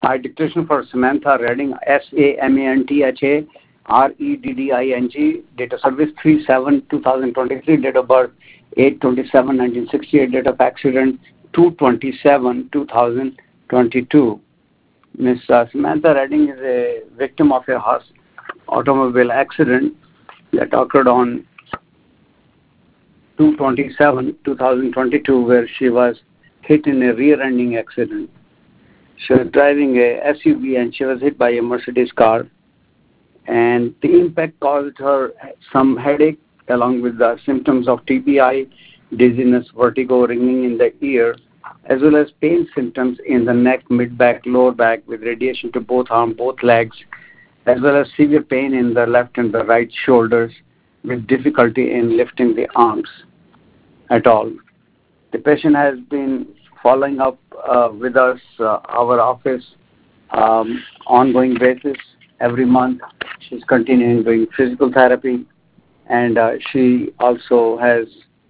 My dictation for Samantha Redding, SAMANTHA REDDING, date of service 3/7/2023, date of birth 8/27/1968, date of accident 2/27/2022. Miss Samantha Redding is a victim of a automobile accident that occurred on 2/27/2022, where she was hit in a rear-ending accident. She was driving a SUV and she was hit by a Mercedes car, and the impact caused her some headache along with the symptoms of TBI, dizziness, vertigo, ringing in the ear, as well as pain symptoms in the neck, mid-back, lower back with radiation to both arms, both legs, as well as severe pain in the left and the right shoulders with difficulty in lifting the arms at all. The patient has been following up with us, our office, ongoing basis every month. She's continuing doing physical therapy, and she also has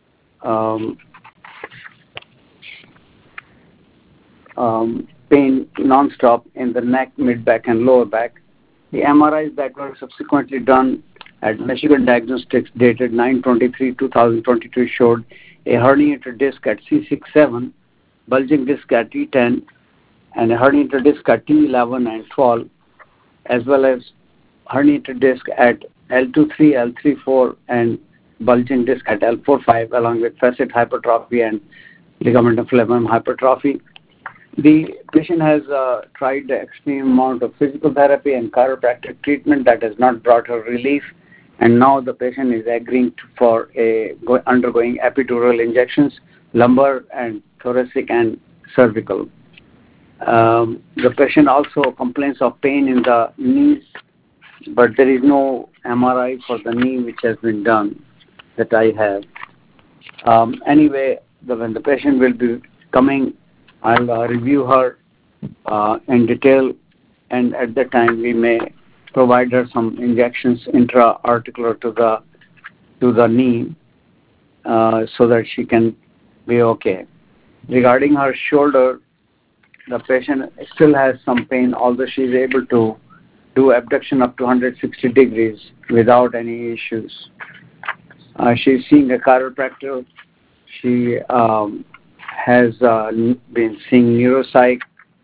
pain non-stop in the neck, mid-back, and lower back. The MRIs that were subsequently done at Michigan Diagnostics dated 9/23/2022 showed a herniated disc at C6-7, bulging disc at T10, and a herniated disc at T11 and 12, as well as herniated disc at L23, L34, and bulging disc at L45, along with facet hypertrophy and ligamentum flavum hypertrophy. The patient has tried the extreme amount of physical therapy and chiropractic treatment that has not brought her relief, and now the patient is agreeing for undergoing epidural injections, lumbar and thoracic and cervical. The patient also complains of pain in the knees, but there is no MRI for the knee which has been done that I have. Anyway, when the patient will be coming, I'll review her in detail, and at that time we may provide her some injections intra-articular to the knee so that she can be okay. Regarding her shoulder, the patient still has some pain, although she is able to do abduction up to 160 degrees without any issues. She is seeing a chiropractor. She has been seeing neuropsych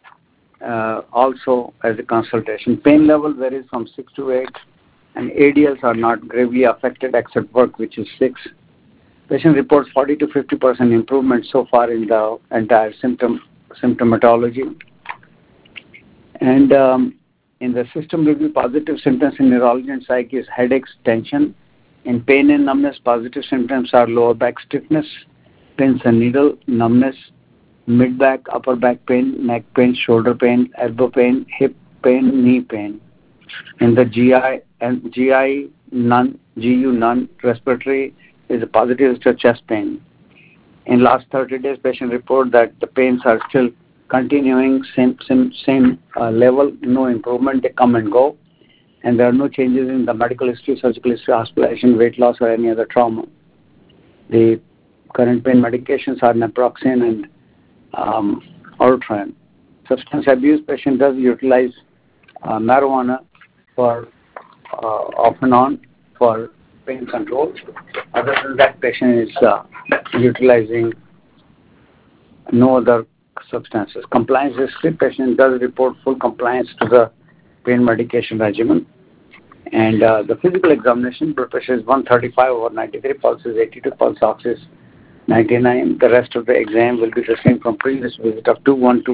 also as a consultation. Pain level varies from 6 to 8, and ADLs are not gravely affected except work, which is 6. Patient reports 40 to 50% improvement so far in the entire symptomatology. And in the system review, positive symptoms in neurology and psych is headaches, tension. In pain and numbness, positive symptoms are lower back stiffness, pins and needle, numbness, mid-back, upper back pain, neck pain, shoulder pain, elbow pain, hip pain, knee pain. In the GI, none, GU, none. Respiratory is a positive to chest pain. In last 30 days, patient report that the pains are still continuing, same level, no improvement, they come and go, and there are no changes in the medical history, surgical history, hospitalization, weight loss, or any other trauma. The current pain medications are naproxen and Ultran. Substance abuse, patient does utilize marijuana for off and on for pain control. Other than that, patient is utilizing no other substances. Compliance history, patient does report full compliance to the pain medication regimen. And the physical examination, blood pressure is 135/93, pulse is 82, pulse ox is 99. The rest of the exam will be the same from previous visit of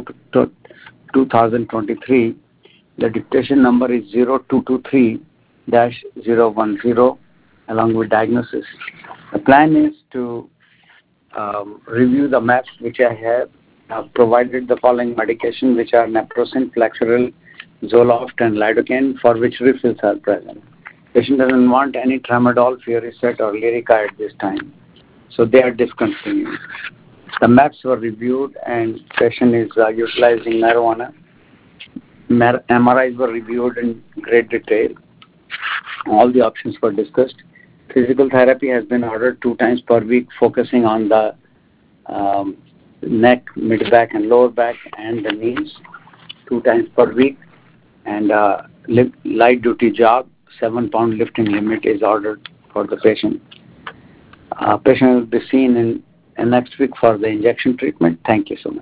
2/1/2023. The dictation number is 0223-010 along with diagnosis. The plan is to review the maps which I have. I've provided the following medication, which are naproxen, Flexeril, Zoloft, and lidocaine, for which refills are present. Patient doesn't want any tramadol, Fioricet, or Lyrica at this time, so they are discontinued. The maps were reviewed, and patient is utilizing marijuana. MRIs were reviewed in great detail. All the options were discussed. Physical therapy has been ordered 2 times per week, focusing on the neck, mid-back, and lower back, and the knees. 2 times per week, and light duty job, 7-pound lifting limit is ordered for the patient. Patient will be seen in next week for the injection treatment. Thank you so much.